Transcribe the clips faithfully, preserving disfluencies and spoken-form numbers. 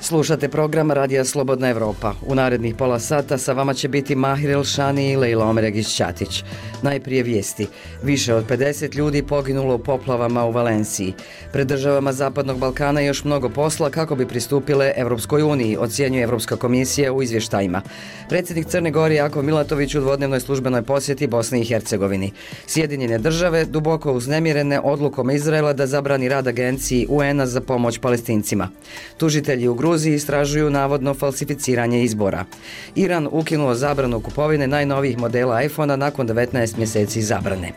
Slušate program Radija Slobodna Evropa. U narednih pola sata sa vama će biti Mahir Elšani i Lejla Omeregić-Ćatić. Najprije vijesti. Više od pedeset ljudi poginulo u poplavama u Valenciji. Pred državama Zapadnog Balkana još mnogo posla kako bi pristupile Evropskoj uniji, ocjenjuje Evropska komisija u izvještajima. Predsjednik Crne Gore Jakov Milatović u dvodnevnoj službenoj posjeti Bosni i Hercegovini. Sjedinjene države duboko uznemirene odlukom Izraela da zabrani rad agenciji U N-a za pomoć Palestincima. Tužitelji u Gruziji istražuju navodno falsificiranje izbora. Iran ukinuo zabranu kupovine najnovijih modela iPhone-a nakon devetnaest mjeseci zabrane.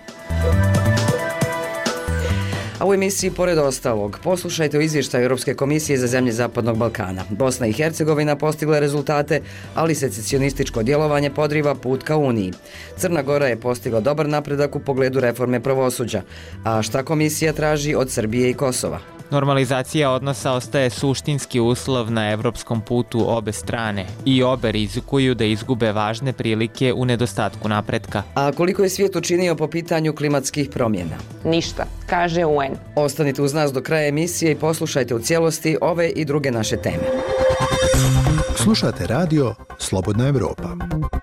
A u emisiji pored ostalog, poslušajte o izvještaju Europske komisije za zemlje Zapadnog Balkana. Bosna i Hercegovina postigla rezultate, ali secesionističko djelovanje podriva put ka Uniji. Crna Gora je postigla dobar napredak u pogledu reforme pravosuđa. A šta komisija traži od Srbije i Kosova? Normalizacija odnosa ostaje suštinski uslov na evropskom putu obe strane i obe rizikuju da izgube važne prilike u nedostatku napretka. A koliko je svijet učinio po pitanju klimatskih promjena? Ništa, kaže U N. Ostanite uz nas do kraja emisije i poslušajte u cijelosti ove i druge naše teme. Slušate radio Slobodna Evropa.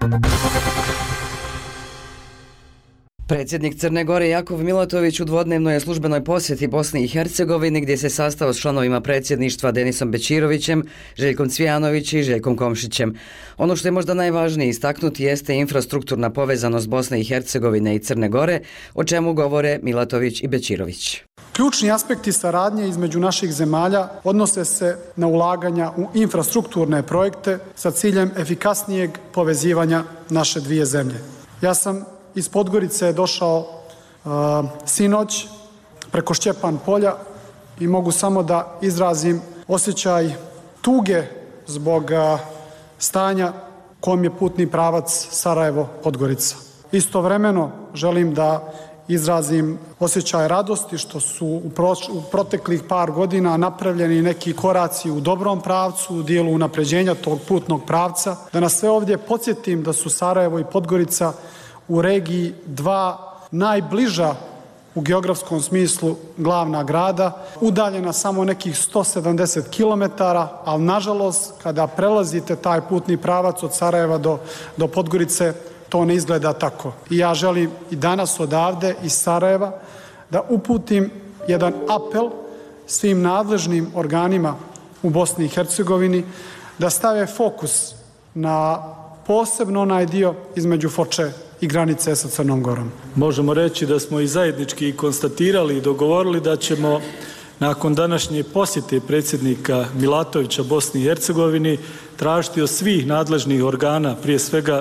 Predsjednik Crne Gore Jakov Milatović u dvodnevnoj je službenoj posjeti Bosni i Hercegovini gdje se sastao s članovima predsjedništva Denisom Bećirovićem, Željkom Cvijanović i Željkom Komšićem. Ono što je možda najvažnije istaknuti jeste infrastrukturna povezanost Bosne i Hercegovine i Crne Gore, o čemu govore Milatović i Bećirović. Ključni aspekti saradnje između naših zemalja odnose se na ulaganja u infrastrukturne projekte sa ciljem efikasnijeg povezivanja naše dvije zemlje. Ja sam iz Podgorice je došao uh, sinoć preko Šćepan polja i mogu samo da izrazim osjećaj tuge zbog uh, stanja kojom je putni pravac Sarajevo-Podgorica. Istovremeno želim da izrazim osjećaj radosti što su u, proč, u proteklih par godina napravljeni neki koraci u dobrom pravcu, u dijelu unapređenja tog putnog pravca. Da nas sve ovdje podsjetim da su Sarajevo i Podgorica u regiji dva najbliža u geografskom smislu glavna grada, udaljena samo nekih sto sedamdeset kilometara, ali nažalost kada prelazite taj putni pravac od Sarajeva do, do Podgorice, to ne izgleda tako. I ja želim i danas odavde iz Sarajeva da uputim jedan apel svim nadležnim organima u Bosni i Hercegovini da stave fokus na posebno onaj dio između Foče i granice sa Crnom Gorom. Možemo reći da smo i zajednički konstatirali i dogovorili da ćemo nakon današnje posjete predsjednika Milatovića Bosni i Hercegovini tražiti od svih nadležnih organa, prije svega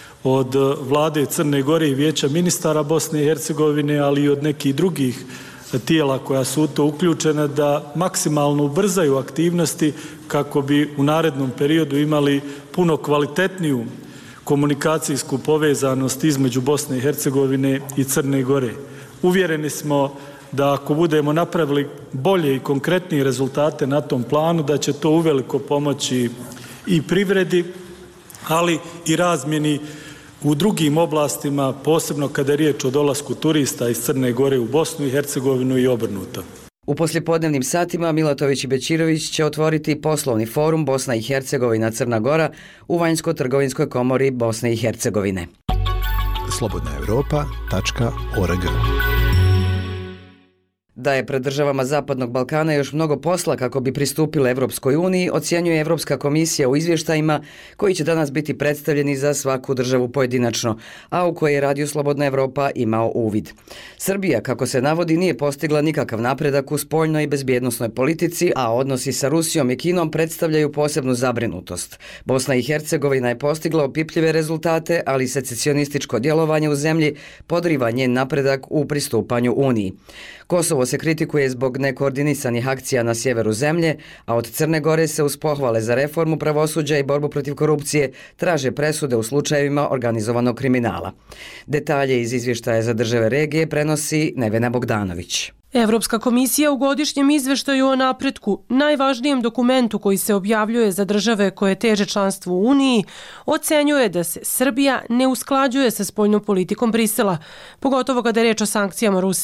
od vlade Crne Gore i vijeća ministara Bosne i Hercegovine, ali i od nekih drugih tijela koja su u to uključena, da maksimalno ubrzaju aktivnosti kako bi u narednom periodu imali puno kvalitetniju komunikacijsku povezanost između Bosne i Hercegovine i Crne Gore. Uvjereni smo da ako budemo napravili bolje i konkretnije rezultate na tom planu, da će to uveliko pomoći i privredi, ali i razmjeni u drugim oblastima, posebno kada je riječ o dolasku turista iz Crne Gore u Bosnu i Hercegovinu i obrnuto. U poslijepodnevnim satima Milatović i Bećirović će otvoriti poslovni forum Bosna i Hercegovina Crna Gora u Vanjsko-trgovinskoj komori Bosne i Hercegovine. slobodna evropa tačka org. Da je pred državama Zapadnog Balkana još mnogo posla kako bi pristupile Evropskoj uniji, ocjenjuje Evropska komisija u izvještajima koji će danas biti predstavljeni za svaku državu pojedinačno, a u koje je Radio Slobodna Evropa imao uvid. Srbija, kako se navodi, nije postigla nikakav napredak u spoljnoj i bezbjednosnoj politici, a odnosi sa Rusijom i Kinom predstavljaju posebnu zabrinutost. Bosna i Hercegovina je postigla opipljive rezultate, ali secesionističko djelovanje u zemlji podriva njen napredak u pristupanju Uniji. Kosovo se kritikuje zbog nekoordinisanih akcija na sjeveru zemlje, a od Crne Gore se uz pohvale za reformu pravosuđa i borbu protiv korupcije traže presude u slučajevima organizovanog kriminala. Detalje iz izvještaja za države regije prenosi Nevena Bogdanović. Evropska komisija u godišnjem izveštaju o napretku, najvažnijem dokumentu koji se objavljuje za države koje teže članstvu u Uniji, ocenjuje da se Srbija ne usklađuje sa spoljnom politikom Brisela, pogotovo kada je reč o sankcijama Rusiji.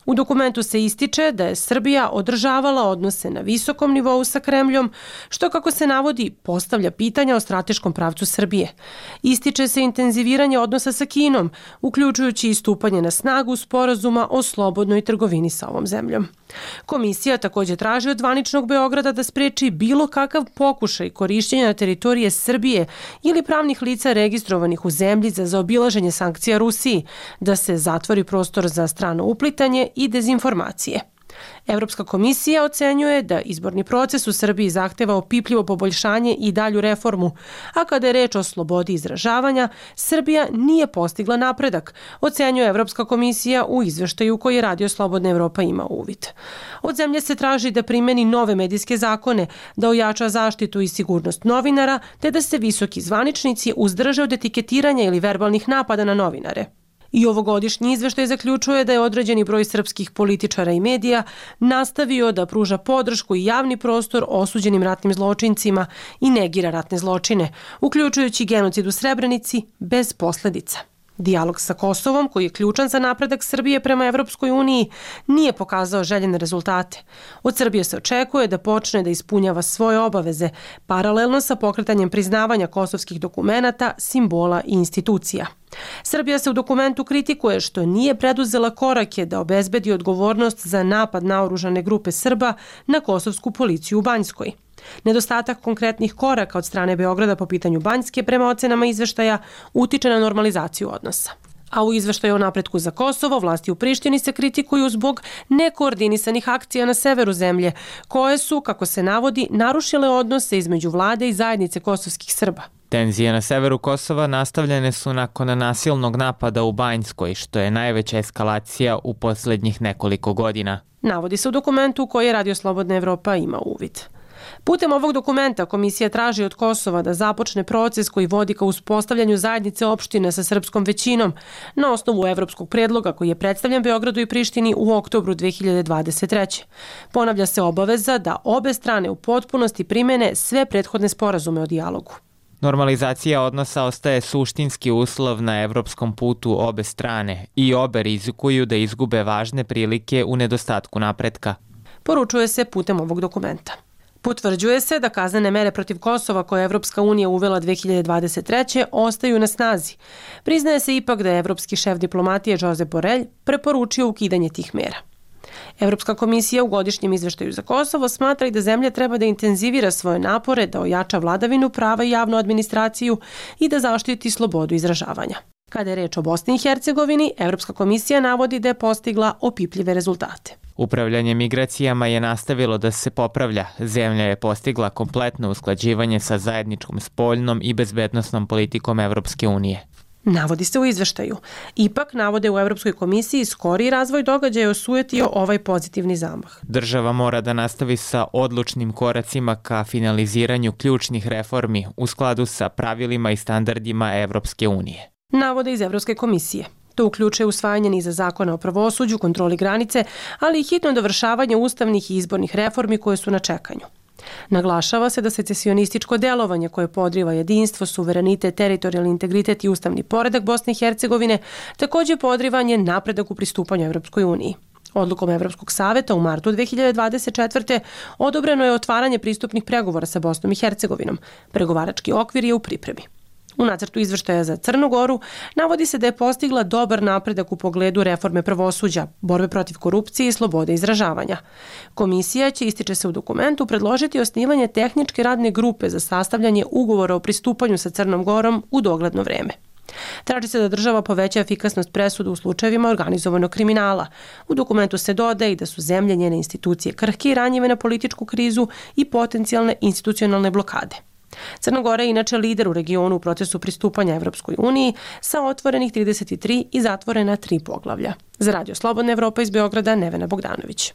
U dokumentu se ističe da je Srbija održavala odnose na visokom nivou sa Kremljom, što, kako se navodi, postavlja pitanja o strateškom pravcu Srbije. Ističe se intenziviranje odnosa sa Kinom, uključujući i stupanje na snagu sporazuma o slobodnoj trgovini sa ovom zemljom. Komisija također traži od zvaničnog Beograda da spreči bilo kakav pokušaj korišćenja na teritorije Srbije ili pravnih lica registrovanih u zemlji za zaobilaženje sankcija Rusiji, da se zatvori prostor za strano uplitanje i dezinformacije. Evropska komisija ocenjuje da izborni proces u Srbiji zahteva opipljivo poboljšanje i dalju reformu, a kada je reč o slobodi izražavanja, Srbija nije postigla napredak, ocenjuje Evropska komisija u izveštaju koji Radio Slobodna Evropa ima uvid. Od zemlje se traži da primeni nove medijske zakone, da ojača zaštitu i sigurnost novinara, te da se visoki zvaničnici uzdrže od etiketiranja ili verbalnih napada na novinare. I ovogodišnji izveštaj zaključuje da je određeni broj srpskih političara i medija nastavio da pruža podršku i javni prostor osuđenim ratnim zločincima i negira ratne zločine, uključujući genocid u Srebrenici bez posledica. Dijalog sa Kosovom, koji je ključan za napredak Srbije prema Evropskoj uniji, nije pokazao željene rezultate. Od Srbije se očekuje da počne da ispunjava svoje obaveze, paralelno sa pokretanjem priznavanja kosovskih dokumenata, simbola i institucija. Srbija se u dokumentu kritikuje što nije preduzela korake da obezbedi odgovornost za napad naoružane grupe Srba na kosovsku policiju u Banjskoj. Nedostatak konkretnih koraka od strane Beograda po pitanju Banjske prema ocenama izveštaja utiče na normalizaciju odnosa. A u izveštaju o napretku za Kosovo, vlasti u Prištini se kritikuju zbog nekoordinisanih akcija na severu zemlje, koje su, kako se navodi, narušile odnose između vlade i zajednice kosovskih Srba. Tenzije na severu Kosova nastavljene su nakon nasilnog napada u Banjskoj, što je najveća eskalacija u posljednjih nekoliko godina. Navodi se u dokumentu koji Radio Slobodna Evropa ima uvid. Putem ovog dokumenta komisija traži od Kosova da započne proces koji vodi ka uspostavljanju zajednice opštine sa srpskom većinom na osnovu evropskog predloga koji je predstavljen Beogradu i Prištini u oktobru dve hiljade dvadeset treće. Ponavlja se obaveza da obe strane u potpunosti primene sve prethodne sporazume o dijalogu. Normalizacija odnosa ostaje suštinski uslov na evropskom putu obe strane i obe rizikuju da izgube važne prilike u nedostatku napretka. Poručuje se putem ovog dokumenta. Potvrđuje se da kaznene mere protiv Kosova koje je Evropska unija uvela dve hiljade dvadeset treće ostaju na snazi. Priznaje se ipak da je evropski šef diplomatije Josep Borrell preporučio ukidanje tih mera. Evropska komisija u godišnjem izveštaju za Kosovo smatra i da zemlja treba da intenzivira svoje napore, da ojača vladavinu prava i javnu administraciju i da zaštiti slobodu izražavanja. Kada je reč o Bosni i Hercegovini, Evropska komisija navodi da je postigla opipljive rezultate. Upravljanje migracijama je nastavilo da se popravlja. Zemlja je postigla kompletno usklađivanje sa zajedničkom spoljnom i bezbednosnom politikom Evropske unije. Navodi se u izveštaju. Ipak, navode u Evropskoj komisiji, skoriji razvoj događaja osujetio ovaj pozitivni zamah. Država mora da nastavi sa odlučnim koracima ka finaliziranju ključnih reformi u skladu sa pravilima i standardima Evropske unije. Navode iz Evropske komisije. To uključuje usvajanje niza zakona o pravosuđu, kontroli granice, ali i hitno dovršavanje ustavnih i izbornih reformi koje su na čekanju. Naglašava se da secesionističko delovanje koje podriva jedinstvo, suverenitet, teritorijalni integritet i ustavni poredak Bosne i Hercegovine također podrivanje napredak u pristupanju Evropskoj uniji. Odlukom Evropskog saveta u martu dve hiljade dvadeset četvrte odobreno je otvaranje pristupnih pregovora sa Bosnom i Hercegovinom. Pregovarački okvir je u pripremi. U nacrtu izveštaja za Crnu Goru navodi se da je postigla dobar napredak u pogledu reforme pravosuđa, borbe protiv korupcije i slobode izražavanja. Komisija će, ističe se u dokumentu, predložiti osnivanje tehničke radne grupe za sastavljanje ugovora o pristupanju sa Crnom Gorom u dogledno vreme. Traži se da država poveća efikasnost presuda u slučajevima organizovanog kriminala. U dokumentu se dodaje i da su zemlje, njene institucije krhke i ranjive na političku krizu i potencijalne institucionalne blokade. Crna Gora je inače lider u regionu u procesu pristupanja Evropskoj uniji sa otvorenih trideset tri i zatvorena tri poglavlja. Za Radio Slobodna Evropa iz Beograda, Nevena Bogdanović.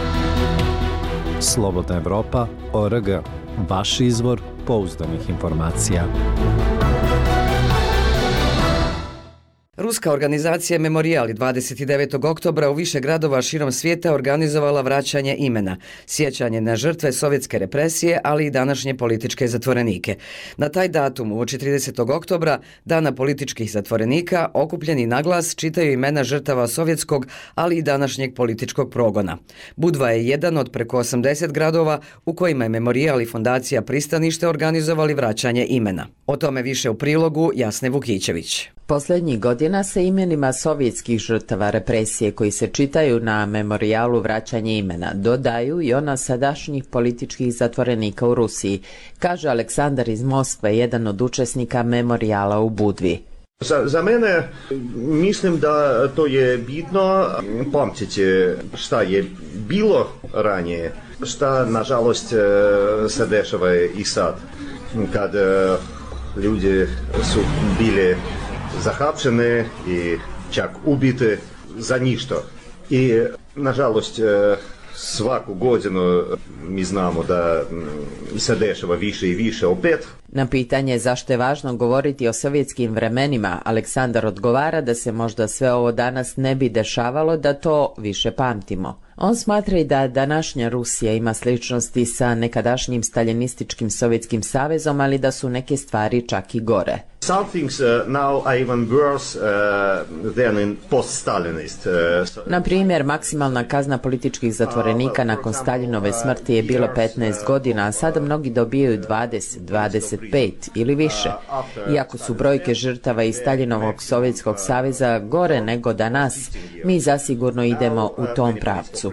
Slobodna Evropa, O R G. Vaš izvor pouzdanih informacija. Ruska organizacija Memorial dvadeset devetog oktobra u više gradova širom svijeta organizovala vraćanje imena, sjećanje na žrtve sovjetske represije, ali i današnje političke zatvorenike. Na taj datum, uoči tridesetog oktobra, dana političkih zatvorenika, okupljeni na glas čitaju imena žrtava sovjetskog, ali i današnjeg političkog progona. Budva je jedan od preko osamdeset gradova u kojima je Memorial i fondacija Pristanište organizovali vraćanje imena. O tome više u prilogu Jasne Vukićević. Posljednjih godina se imenima sovjetskih žrtava represije koji se čitaju na Memorialu vraćanje imena dodaju i ona sadašnjih političkih zatvorenika u Rusiji, kaže Aleksandar iz Moskve, jedan od učesnika Memoriala u Budvi. Za, za mene mislim da to je bitno pamtiti šta je bilo ranije, šta nažalost se dešava i sad, kad ljudi su bili zahapšene i čak ubite za ništa. I nažalost svaku godinu mi znamo da se dešava više i više opet. Na pitanje zašto je važno govoriti o sovjetskim vremenima, Aleksandar odgovara da se možda sve ovo danas ne bi dešavalo da to više pamtimo. On smatra i da današnja Rusija ima sličnosti sa nekadašnjim staljinističkim Sovjetskim savezom, ali da su neke stvari čak i gore. Some things uh, now are even worse uh, than in post-Stalinist. Uh, Na primjer, maksimalna kazna političkih zatvorenika nakon Staljinove smrti je bilo petnaest godina, a sada mnogi dobijaju dvadeset, dvadeset pet ili više. Iako su brojke žrtava iz Staljinovog Sovjetskog saveza gore nego danas, mi zasigurno idemo u tom pravcu.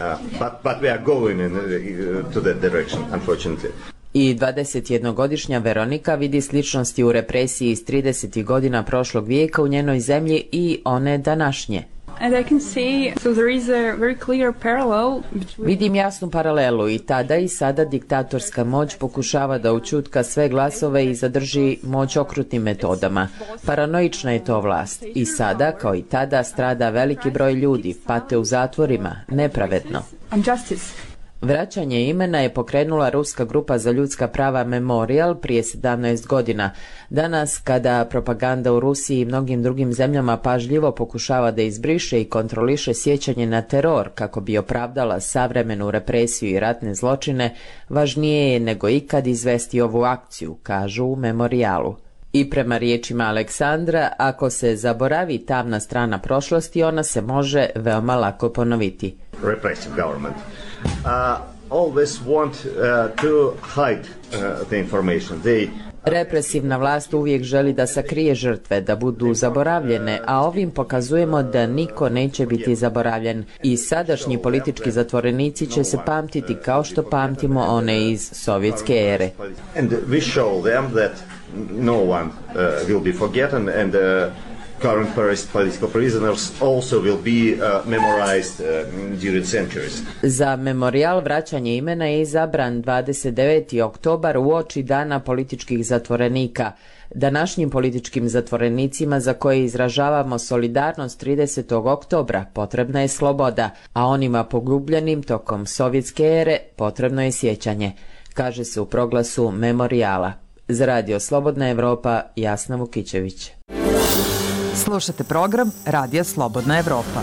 I dvadesetjednogodišnja Veronika vidi sličnosti u represiji iz tridesetih godina prošlog vijeka u njenoj zemlji i one današnje. Vidim jasnu paralelu, i tada i sada diktatorska moć pokušava da ućutka sve glasove i zadrži moć okrutnim metodama. Paranoična je to vlast. I sada, kao i tada, strada veliki broj ljudi, pate u zatvorima, nepravedno. Vraćanje imena je pokrenula ruska grupa za ljudska prava Memorial prije sedamnaest godina. Danas, kada propaganda u Rusiji i mnogim drugim zemljama pažljivo pokušava da izbriše i kontroliše sjećanje na teror kako bi opravdala savremenu represiju i ratne zločine, važnije je nego ikad izvesti ovu akciju, kažu u Memorialu. I prema riječima Aleksandra, ako se zaboravi tamna strana prošlosti, ona se može veoma lako ponoviti. Repressive government uh, always want uh, to hide uh, the information. They Represivna vlast uvijek želi da sakrije žrtve, da budu zaboravljene, a ovim pokazujemo da niko neće biti zaboravljen. I sadašnji politički zatvorenici će se pamtiti kao što pamtimo one iz sovjetske ere. And we show them that no one uh, will be forgotten, and uh, current political prisoners also will be uh, memorized uh, during centuries. Za Memorial vraćanje imena je izabran dvadeset deveti oktobar uoči dana političkih zatvorenika. Današnjim političkim zatvorenicima za koje izražavamo solidarnost tridesetog oktobra potrebna je sloboda, a onima pogubljenim tokom sovjetske ere potrebno je sjećanje, kaže se u proglasu Memoriala. Za Radio Slobodna Evropa, Jasna Vukićević. Slušate program Radija Slobodna Evropa.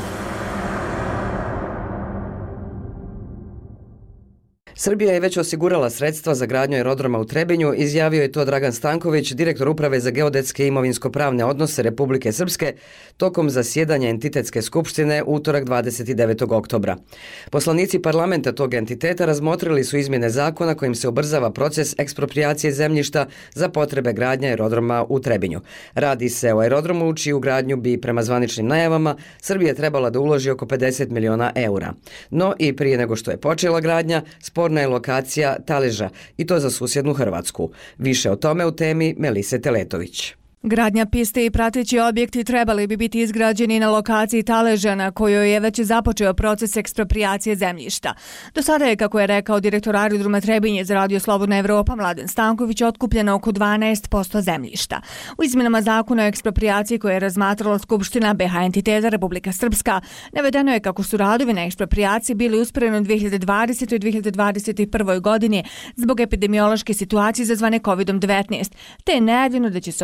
Srbija je već osigurala sredstva za gradnju aerodroma u Trebinju, izjavio je to Dragan Stanković, direktor Uprave za geodetske i imovinsko-pravne odnose Republike Srpske, tokom zasjedanja entitetske skupštine utorak dvadeset devetog oktobra. Poslanici parlamenta tog entiteta razmotrili su izmjene zakona kojim se ubrzava proces eksproprijacije zemljišta za potrebe gradnje aerodroma u Trebinju. Radi se o aerodromu u čiju gradnju bi, prema zvaničnim najavama, Srbija trebala da uloži oko pedeset miliona eura. No i prije nego što je počela gradnja, sporna je lokacija Taleža, i to za susjednu Hrvatsku. Više o tome u temi Melise Teletović. Gradnja piste i prateći objekti trebali bi biti izgrađeni na lokaciji Taleža, na kojoj je već započeo proces eksproprijacije zemljišta. Do sada je, kako je rekao direktor aerodroma Trebinje za Radio Slobodna Evropa Mladen Stanković, otkupljeno oko dvanaest posto zemljišta. U izmjenama zakona o eksproprijaciji koje je razmatrala Skupština B H entiteta Republika Srpska, navedeno je kako su radovi na eksproprijaciji bili usporeni u dve hiljade dvadesetoj i dve hiljade dvadeset prvoj godini zbog epidemiološke situacije izazvane kovid devetnaest, te je najavljeno da će se oni okončati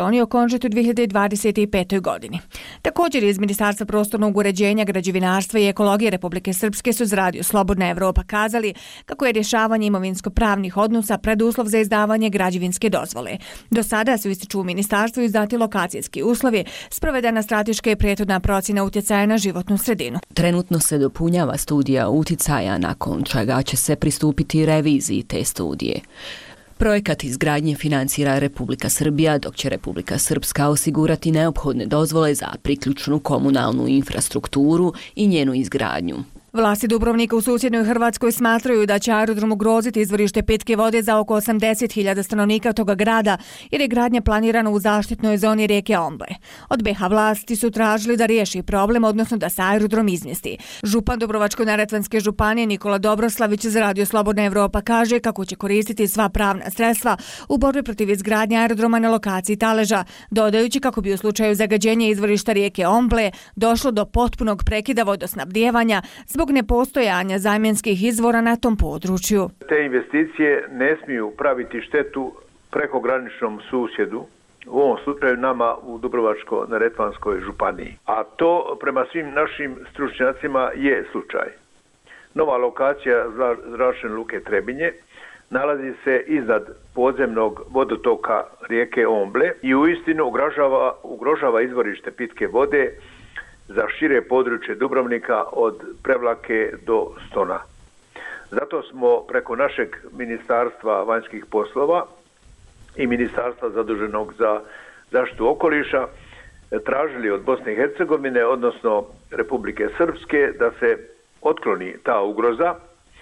okončati u dvije hiljade dvadeset pete. godini. Također iz Ministarstva prostornog uređenja, građevinarstva i ekologije Republike Srpske su za Radio Slobodna Evropa kazali kako je rješavanje imovinsko-pravnih odnosa preduslov za izdavanje građevinske dozvole. Do sada su, ističu u ministarstvu, izdati lokacijski uslovi, sprovedena strateška i prethodna procjena utjecaja na životnu sredinu. Trenutno se dopunjava studija uticaja, nakon čega će se pristupiti reviziji te studije. Projekat izgradnje financira Republika Srbija, dok će Republika Srpska osigurati neophodne dozvole za priključnu komunalnu infrastrukturu i njenu izgradnju. Vlasti Dubrovnika u susjednoj Hrvatskoj smatraju da će aerodrom ugroziti izvorište pitke vode za oko osamdeset hiljada stanovnika toga grada, jer je gradnja planirana u zaštitnoj zoni rijeke Omble. Od B iH vlasti su tražili da riješi problem, odnosno da se aerodrom izmjesti. Župan Dubrovačko-neretvanske županije Nikola Dobroslavić za Radio Slobodna Evropa kaže kako će koristiti sva pravna sredstva u borbi protiv izgradnje aerodroma na lokaciji Taleža, dodajući kako bi u slučaju zagađenja izvorišta rijeke Omble došlo do potpunog prekida vodosnabdijevanja zbog nepostojanja zamjenskih izvora na tom području. Te investicije ne smiju praviti štetu prekograničnom susjedu, u ovom slučaju nama u Dubrovačko-neretvanskoj županiji. A to prema svim našim stručnjacima je slučaj. Nova lokacija zračne luke Trebinje nalazi se iznad podzemnog vodotoka rijeke Omble i uistinu ugrožava, ugrožava izvorište pitke vode za šire područje Dubrovnika od Prevlake do Stona. Zato smo preko našeg Ministarstva vanjskih poslova i Ministarstva zaduženog za zaštitu okoliša tražili od Bosne i Hercegovine, odnosno Republike Srpske, da se otkloni ta ugroza.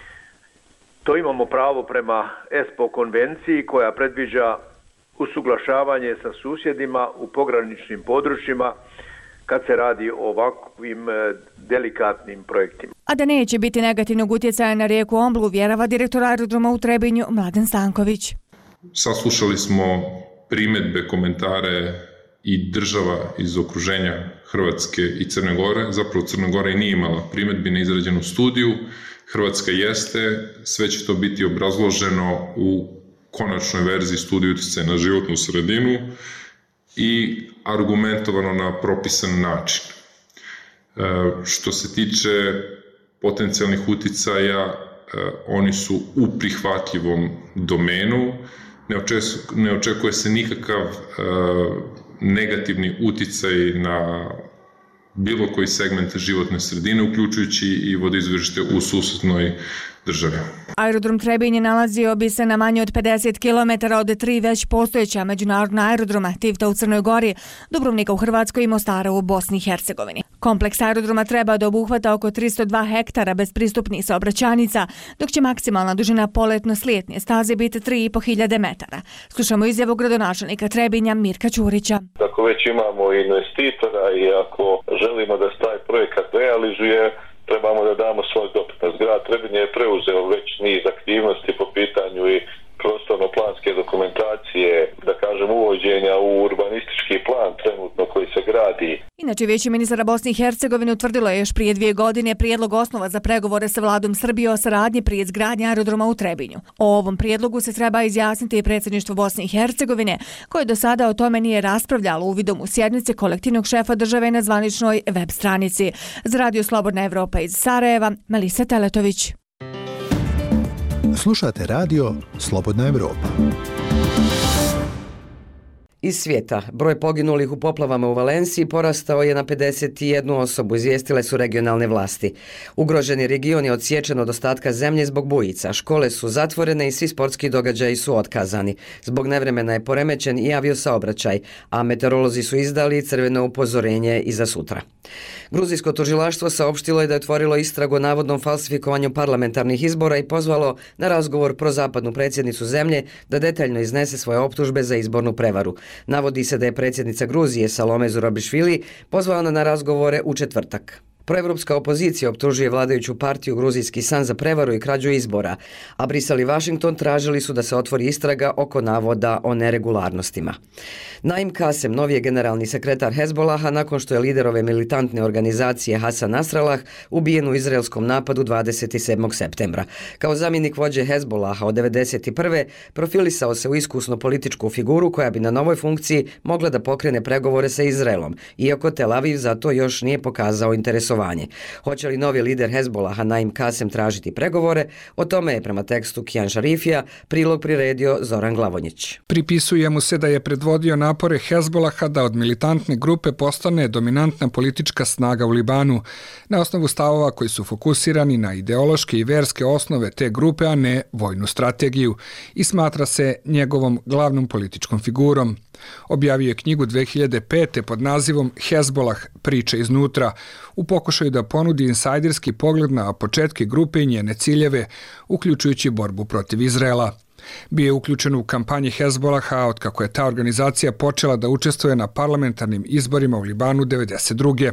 To imamo pravo prema ESPO konvenciji koja predviđa usuglašavanje sa susjedima u pograničnim područjima kad se radi o ovakvim delikatnim projektima. A da neće biti negativnog utjecaja na rijeku Omblu, vjerava direktor aerodroma u Trebinju Mladen Stanković. Saslušali smo primjedbe, komentare i država iz okruženja Hrvatske i Crne Gore. Zapravo Crna Gora i nije imala primjedbi na izrađenu studiju. Hrvatska jeste, sve će to biti obrazloženo u konačnoj verziji studije utjecaja na životnu sredinu i argumentovano na propisan način. E, što se tiče potencijalnih utjecaja, e, oni su u prihvatljivom domenu, ne, očes, ne očekuje se nikakav e, negativni utjecaj na bilo koji segment životne sredine, uključujući i vodoizvorište u susjednoj državi. Aerodrom Trebinje nalazio bi se na manje od pedeset kilometara od tri već postojeća međunarodna aerodroma, Tivta u Crnoj Gori, Dubrovnika u Hrvatskoj i Mostara u Bosni i Hercegovini. Kompleks aerodroma treba da obuhvata oko tristo dva hektara bez pristupnih saobraćajnica, dok će maksimalna dužina poletno-slijetne staze biti tri i po hiljade metara. Slušamo izjavu gradonačelnika Trebinja Mirka Ćurića. Ako već imamo investitora i ako želimo da se taj projekat realizuje, trebamo da damo svoj doprinos. Grad Trebinje je preuzeo već niz aktivnosti po pitanju i prostorno-planske dokumentacije, da kažem uvođenja u urbanistički plan trenutno koji se gradi. Inače, Vijeće ministara Bosne i Hercegovine utvrdilo je još prije dvije godine prijedlog osnova za pregovore sa vladom Srbije o saradnji prije izgradnje aerodroma u Trebinju. O ovom prijedlogu se treba izjasniti i predsjedništvo Bosne i Hercegovine, koje do sada o tome nije raspravljalo uvidom u sjednice kolektivnog šefa države na zvaničnoj web stranici. Za Radio Slobodna Evropa iz Sarajeva, Melisa Teletović. Slušate radio Slobodna Evropa. Iz svijeta, broj poginulih u poplavama u Valenciji porastao je na pedeset jednu osobu, izvijestile su regionalne vlasti. Ugroženi region je odsječen od ostatka zemlje zbog bujica, škole su zatvorene i svi sportski događaji su otkazani. Zbog nevremena je poremećen i aviosaobraćaj, a meteorolozi su izdali crveno upozorenje i za sutra. Gruzijsko tužilaštvo saopštilo je da je otvorilo istragu o navodnom falsifikovanju parlamentarnih izbora i pozvalo na razgovor prozapadnu predsjednicu zemlje da detaljno iznese svoje optužbe za izbornu prevaru. Navodi se da je predsjednica Gruzije Salome Zurabišvili pozvana na razgovore u četvrtak. Proevropska opozicija optužuje vladajuću partiju Gruzijski san za prevaru i krađu izbora, a Brisel i Vašington tražili su da se otvori istraga oko navoda o neregularnostima. Naim Kasem, novi je generalni sekretar Hezbolaha nakon što je lider ove militantne organizacije Hasan Nasrallah ubijen u izraelskom napadu dvadeset sedmog septembra. Kao zamjenik vođe Hezbolaha od devedeset prve profilisao se u iskusnu političku figuru koja bi na novoj funkciji mogla da pokrene pregovore sa Izraelom, iako Tel Aviv za to još nije pokazao interesovanje. Hoće li novi lider Hezbolaha Naim Kasem tražiti pregovore? O tome je prema tekstu Kijan Šarifija prilog priredio Zoran Glavonjić. Pripisuje mu se da je predvodio napore Hezbolaha da od militantne grupe postane dominantna politička snaga u Libanu, na osnovu stavova koji su fokusirani na ideološke i verske osnove te grupe, a ne vojnu strategiju, i smatra se njegovom glavnom političkom figurom. Objavio je knjigu dve hiljade pete pod nazivom Hezbolah priče iznutra, u pokušaju da ponudi insajderski pogled na početke grupe i njene ciljeve, uključujući borbu protiv Izraela. Bio je uključen u kampanji Hezbolaha od kako je ta organizacija počela da učestvuje na parlamentarnim izborima u Libanu devedeset druge.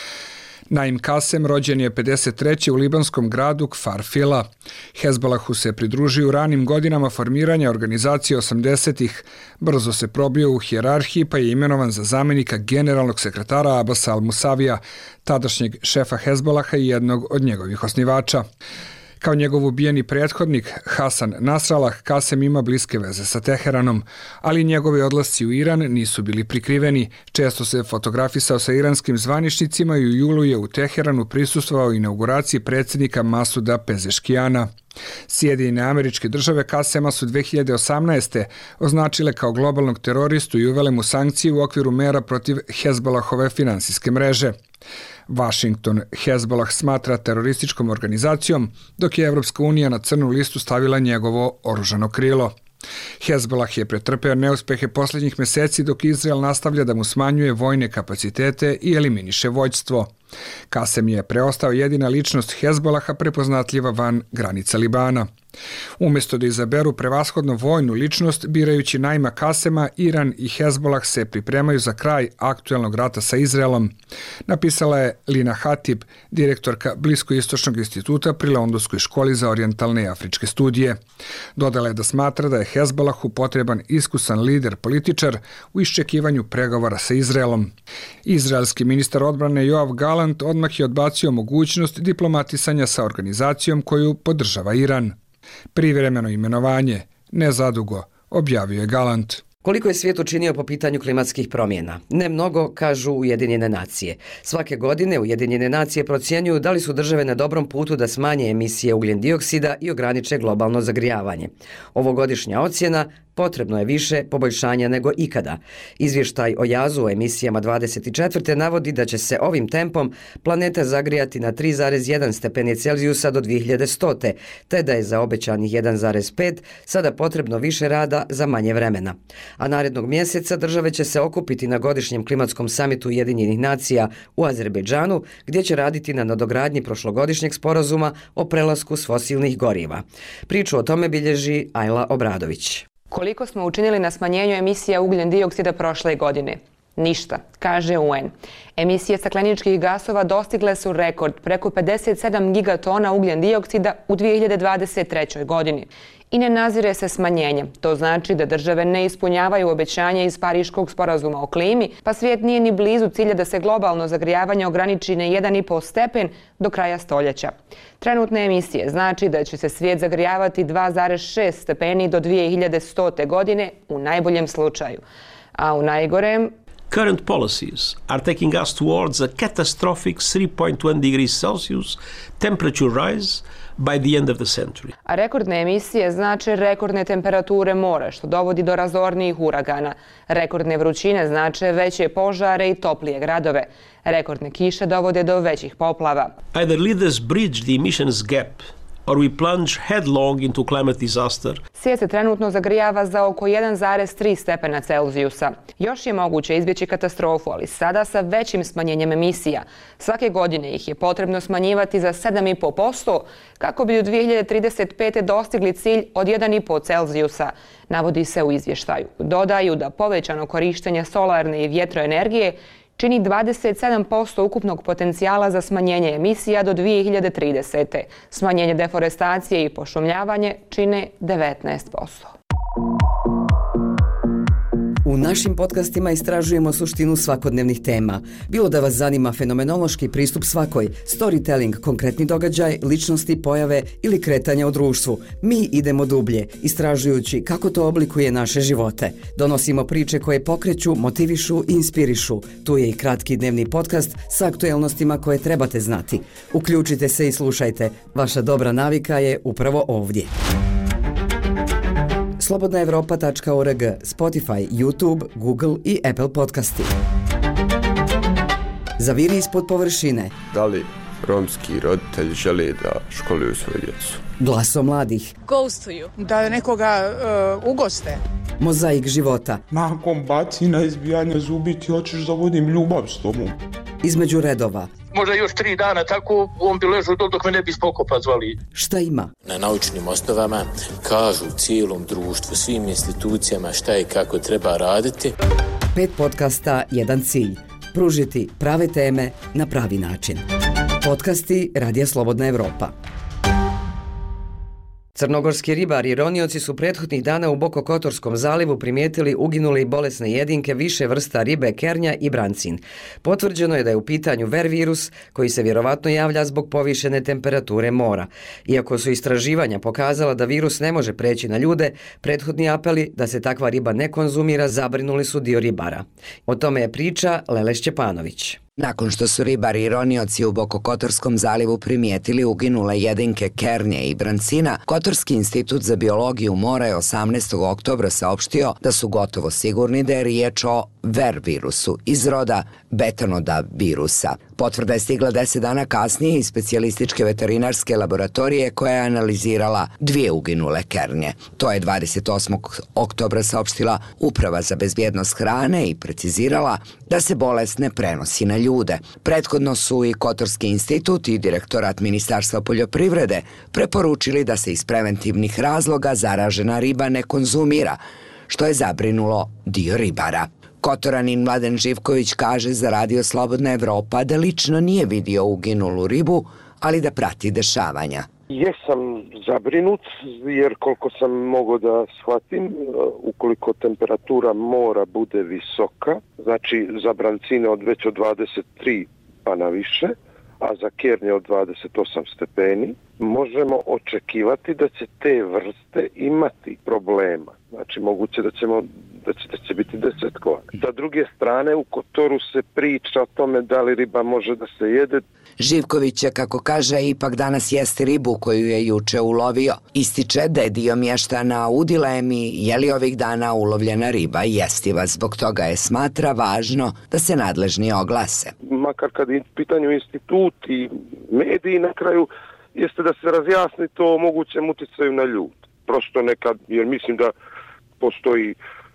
Naim Kasem rođen je pedeset treće u libanskom gradu Kfar Fila. Hezbolahu se pridružio u ranim godinama formiranja organizacije osamdesetih. Brzo se probio u hijerarhiji pa je imenovan za zamjenika generalnog sekretara Abasa al-Musavija, tadašnjeg šefa Hezbolaha i jednog od njegovih osnivača. Kao njegov ubijeni prethodnik Hasan Nasrallah, Kasem ima bliske veze sa Teheranom, ali njegovi odlasci u Iran nisu bili prikriveni. Često se fotografisao sa iranskim zvaničnicima i u julu je u Teheranu prisustvovao inauguraciji predsjednika Masuda Pezeškijana. Sjedinjene Američke Države Kasema su dve hiljade osamnaeste. označile kao globalnog teroristu i uvele mu sankcije u okviru mera protiv Hezbolahove finansijske mreže. Washington Hezbolah smatra terorističkom organizacijom, dok je Evropska unija na crnu listu stavila njegovo oružano krilo. Hezbolah je pretrpeo neuspehe posljednjih meseci dok Izrael nastavlja da mu smanjuje vojne kapacitete i eliminiše vođstvo. Kasem je preostao jedina ličnost Hezbolaha prepoznatljiva van granica Libana. Umjesto da izaberu prevashodno vojnu ličnost, birajući Naima Kasema, Iran i Hezbolah se pripremaju za kraj aktuelnog rata sa Izraelom, napisala je Lina Hatib, direktorka Bliskoistočnog instituta pri Londonskoj školi za orijentalne i afričke studije. Dodala je da smatra da je Hezbolahu potreban iskusan lider političar u iščekivanju pregovora sa Izraelom. Izraelski ministar odbrane Joav Galant odmah je odbacio mogućnost diplomatisanja sa organizacijom koju podržava Iran. Privremeno imenovanje, nezadugo, objavio je Galant. Koliko je svijet učinio po pitanju klimatskih promjena? Ne mnogo, kažu Ujedinjene nacije. Svake godine Ujedinjene nacije procjenjuju da li su države na dobrom putu da smanje emisije ugljen dioksida i ograniče globalno zagrijavanje. Ovogodišnja ocjena: potrebno je više poboljšanja nego ikada. Izvještaj o jazu o emisijama dvadeset četvrte navodi da će se ovim tempom planeta zagrijati na tri zarez jedan stepeni Celzijusa do dvije hiljade stote, te da je za obećanih jedan zarez pet sada potrebno više rada za manje vremena. A narednog mjeseca države će se okupiti na godišnjem klimatskom samitu Ujedinjenih nacija u Azerbejdžanu, gdje će raditi na nadogradnji prošlogodišnjeg sporazuma o prelasku s fosilnih goriva. Priču o tome bilježi Ajla Obradović. Koliko smo učinili na smanjenju emisija ugljen dioksida prošle godine? Ništa, kaže U N. Emisije stakleničkih gasova dostigle su rekord preko pedeset sedam gigatona ugljen dioksida u dvije hiljade dvadeset trećoj. godini. I ne nazire se smanjenje. To znači da države ne ispunjavaju obećanje iz Pariškog sporazuma o klimi, pa svijet nije ni blizu cilja da se globalno zagrijavanje ograniči na jedan i po stepen do kraja stoljeća. Trenutne emisije znači da će se svijet zagrijavati dva zarez šest stepeni do dvije hiljade stote. godine u najboljem slučaju. A u najgorem... Current policies are taking us towards a catastrophic three point one degrees Celsius temperature rise by the end of the century. A rekordne emisije znače rekordne temperature mora, što dovodi do razornijih uragana. Rekordne vrućine znače veće požare i toplije gradove. Rekordne kiše dovode do većih poplava. Either leaders bridge the emissions gap or we plunge headlong into climate disaster. Svijet se trenutno zagrijava za oko jedan zarez tri stepena Celzijusa. Još je moguće izbjeći katastrofu, ali sada sa većim smanjenjem emisija. Svake godine ih je potrebno smanjivati za sedam zarez pet posto kako bi u dvije hiljade trideset pete. dostigli cilj od jedan zarez pet Celzijusa, navodi se u izvještaju. Dodaju da povećano korištenje solarne i vjetroenergije čini dvadeset sedam posto ukupnog potencijala za smanjenje emisija do dvije hiljade tridesete. Smanjenje deforestacije i pošumljavanje čine devetnaest posto. U našim podcastima istražujemo suštinu svakodnevnih tema. Bilo da vas zanima fenomenološki pristup svakoj, storytelling, konkretni događaj, ličnosti, pojave ili kretanja u društvu, mi idemo dublje, istražujući kako to oblikuje naše živote. Donosimo priče koje pokreću, motivišu i inspirišu. Tu je i kratki dnevni podcast sa aktuelnostima koje trebate znati. Uključite se i slušajte. Vaša dobra navika je upravo ovdje. slobodna evropa tačka org, Spotify, YouTube, Google i Apple podcasti. Zaviri ispod površine. Da li romski roditelji žele da školuju svoju djecu? Glaso mladih. Ghostuju. Da nekoga uh, ugoste. Mozaik života. Nakon bacina, izbijanja zubi ti hoćeš da vodim ljubav s tobom. Između redova. Možda još tri dana tako on bi ležao dok me ne bi spokopa zvali. Šta ima? Na naučnim osnovama kažu cijelom društvu, svim institucijama šta i kako treba raditi. Pet podcasta, jedan cilj. Pružiti prave teme na pravi način. Podcasti Radija Slobodna Evropa. Crnogorski ribari i ronioci su prethodnih dana u Bokokotorskom zalivu primijetili uginule i bolesne jedinke više vrsta ribe kernja i brancin. Potvrđeno je da je u pitanju ver virus koji se vjerovatno javlja zbog povišene temperature mora. Iako su istraživanja pokazala da virus ne može preći na ljude, prethodni apeli da se takva riba ne konzumira zabrinuli su dio ribara. O tome je priča Lele Šćepanović. Nakon što su ribari i ronioci u Bokokotorskom zalivu primijetili uginule jedinke kernje i brancina, Kotorski institut za biologiju mora je osamnaestog oktobra saopštio da su gotovo sigurni da je riječ o ver virusu iz roda betanoda virusa. Potvrda je stigla deset dana kasnije iz specijalističke veterinarske laboratorije koja je analizirala dvije uginule kernje. To je dvadeset osmog oktobra saopštila Uprava za bezbjednost hrane i precizirala da se bolest ne prenosi na ljude. Prethodno su i Kotorski institut i direktorat Ministarstva poljoprivrede preporučili da se iz preventivnih razloga zaražena riba ne konzumira, što je zabrinulo dio ribara. Kotoranin Mladen Živković kaže za Radio Slobodna Evropa da lično nije vidio uginulu ribu, ali da prati dešavanja. Jesam zabrinut jer koliko sam mogao da shvatim, ukoliko temperatura mora bude visoka, znači za brancine od već od dvadeset tri pa na više, a za kernje od dvadeset osam stepeni, možemo očekivati da će te vrste imati problema. Znači moguće da ćemo da će, da će biti desetkovane. Sa druge strane u Kotoru se priča o tome da li riba može da se jede. Živković je, kako kaže, ipak danas jeste ribu koju je juče ulovio. Ističe da je dio mještana u dilemi je li ovih dana ulovljena riba jestiva. Zbog toga je smatra važno da se nadležni oglase. Makar kad je pitanju institut i mediji na kraju, jeste da se razjasni to o mogućem uticaju na ljud. Prosto nekad, jer mislim da postoji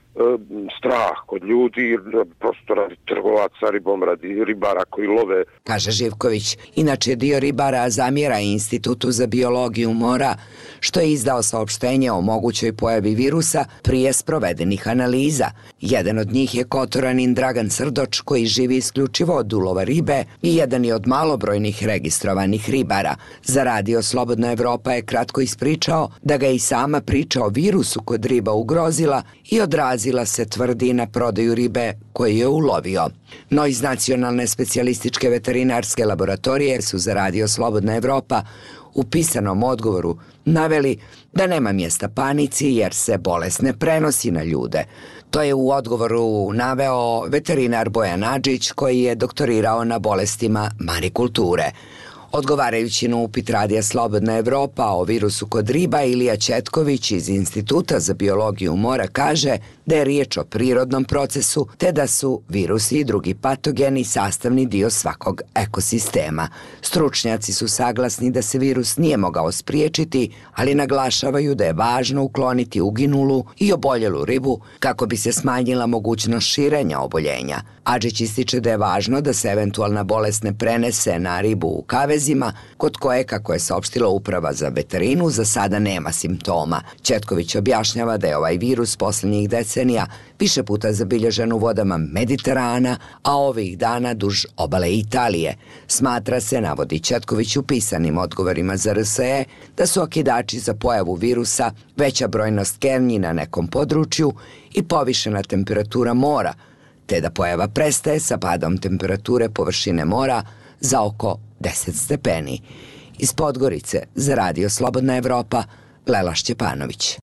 strah kod ljudi, prosto radi trgovaca ribom, radi ribara koji love. Kaže Živković, inače dio ribara zamjera Institutu za biologiju mora, što je izdao saopštenje o mogućoj pojavi virusa prije sprovedenih analiza. Jedan od njih je Kotoranin Dragan Srdoč, koji živi isključivo od ulova ribe i jedan je od malobrojnih registrovanih ribara. Za Radio Slobodna Evropa je kratko ispričao da ga i sama priča o virusu kod riba ugrozila i odrazila se tvrdi na prodaju ribe koju je ulovio. No iz Nacionalne specijalističke veterinarske laboratorije su za Radio Slobodna Evropa u pisanom odgovoru naveli da nema mjesta panici jer se bolest ne prenosi na ljude. To je u odgovoru naveo veterinar Bojan Adžić koji je doktorirao na bolestima marikulture. Odgovarajući na upit Radija Slobodna Evropa o virusu kod riba, Ilija Četković iz Instituta za biologiju mora kaže da je riječ o prirodnom procesu te da su virusi i drugi patogeni sastavni dio svakog ekosistema. Stručnjaci su saglasni da se virus nije mogao spriječiti, ali naglašavaju da je važno ukloniti uginulu i oboljelu ribu kako bi se smanjila mogućnost širenja oboljenja. Adžić ističe da je važno da se eventualna bolest ne prenese na ribu u kavezima, kod koje, kako je saopštila Uprava za veterinu, za sada nema simptoma. Četković objašnjava da je ovaj virus posljednjih decenija decenija više puta zabilježen u vodama Mediterana, a ovih dana duž obale Italije. Smatra se, navodi Ćetković u pisanim odgovorima za R S E, da su okidači za pojavu virusa veća brojnost kernji na nekom području i povišena temperatura mora, te da pojava prestaje sa padom temperature površine mora za oko deset stepeni. Iz Podgorice za Radio Slobodna Evropa, Lela Šćepanović.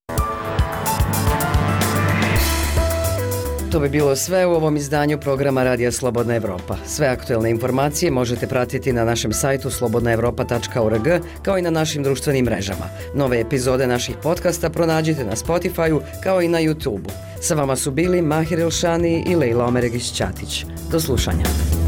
To bi bilo sve u ovom izdanju programa Radija Slobodna Evropa. Sve aktuelne informacije možete pratiti na našem sajtu slobodna evropa tačka org kao i na našim društvenim mrežama. Nove epizode naših podcasta pronađite na Spotify-u kao i na YouTube-u. Sa vama su bili Mahir Elšani i Lejla Omeregić-Ćatić. Do slušanja.